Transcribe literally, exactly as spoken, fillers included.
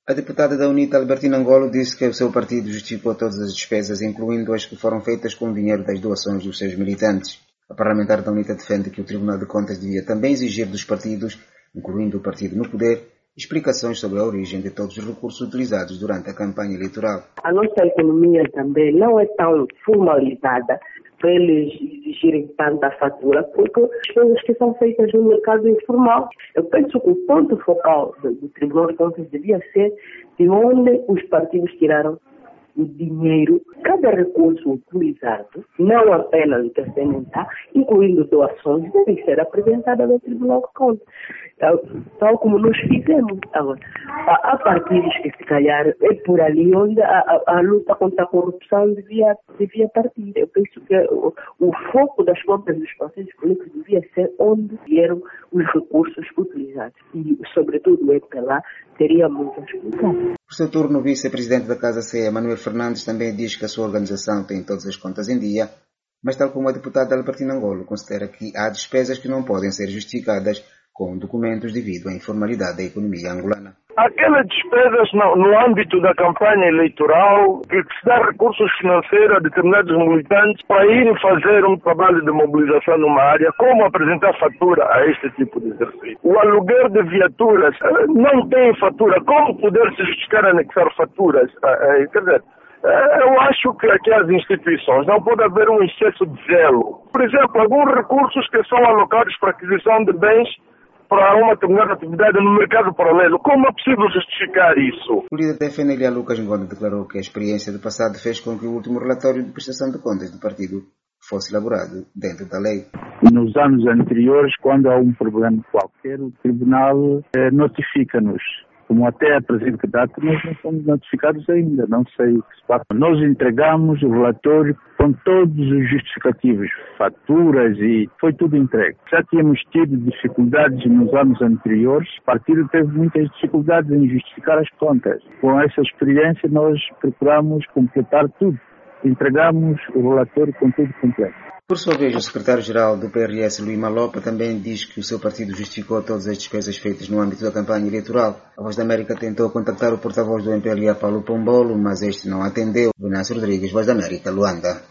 A deputada da UNITA, Albertina Angolo, disse que o seu partido justificou todas as despesas, incluindo as que foram feitas com o dinheiro das doações dos seus militantes. A parlamentar da UNITA defende que o Tribunal de Contas devia também exigir dos partidos, incluindo o partido no poder, explicações sobre a origem de todos os recursos utilizados durante a campanha eleitoral. A nossa economia também não é tão formalizada para eles exigirem tanta fatura, porque as coisas que são feitas no mercado informal. Eu penso que o ponto focal do, do Tribunal de Contas devia ser de onde os partidos tiraram o dinheiro, cada recurso utilizado, não apenas o orçamental, incluindo doações, deve ser apresentado ao Tribunal de Contas, tal como nós fizemos. Agora, há partidos que, se calhar, é por ali onde a, a, a luta contra a corrupção devia, devia partir. Eu penso que o, o foco das contas dos partidos políticos devia ser onde vieram os recursos utilizados. E, sobretudo, o E P L A teria muito a explicar. Por seu turno, o vice-presidente da Casa C E, Manuel Fernandes, também diz que a sua organização tem todas as contas em dia, mas, tal como a deputada Albertina Angolo, considera que há despesas que não podem ser justificadas com documentos devido à informalidade da economia angolana. Aquelas despesas no, no âmbito da campanha eleitoral, que se dá recursos financeiros a determinados militantes para irem fazer um trabalho de mobilização numa área, como apresentar fatura a este tipo de exercício. O aluguer de viaturas não tem fatura, como poder se justificar anexar faturas? Quer dizer, eu acho que aqui as instituições não pode haver um excesso de zelo. Por exemplo, alguns recursos que são alocados para aquisição de bens para uma determinada atividade no mercado paralelo. Como é possível justificar isso? O líder da F N L A, Lucas Ngondo, declarou que a experiência do passado fez com que o último relatório de prestação de contas do partido fosse elaborado dentro da lei. Nos anos anteriores, quando há um problema qualquer, o Tribunal eh, notifica-nos. Como até a presente data, nós não fomos notificados ainda, não sei o que se passa. Nós entregamos o relatório com todos os justificativos, faturas, e foi tudo entregue. Já tínhamos tido dificuldades nos anos anteriores, o partido teve muitas dificuldades em justificar as contas. Com essa experiência, nós procuramos completar tudo. Entregamos o relatório com tudo completo. Por sua vez, o secretário-geral do P R S, Luís Malopa, também diz que o seu partido justificou todas as despesas feitas no âmbito da campanha eleitoral. A Voz da América tentou contactar o porta-voz do M P L A, Paulo Pombolo, mas este não atendeu. Venâncio Rodrigues, Voz da América, Luanda.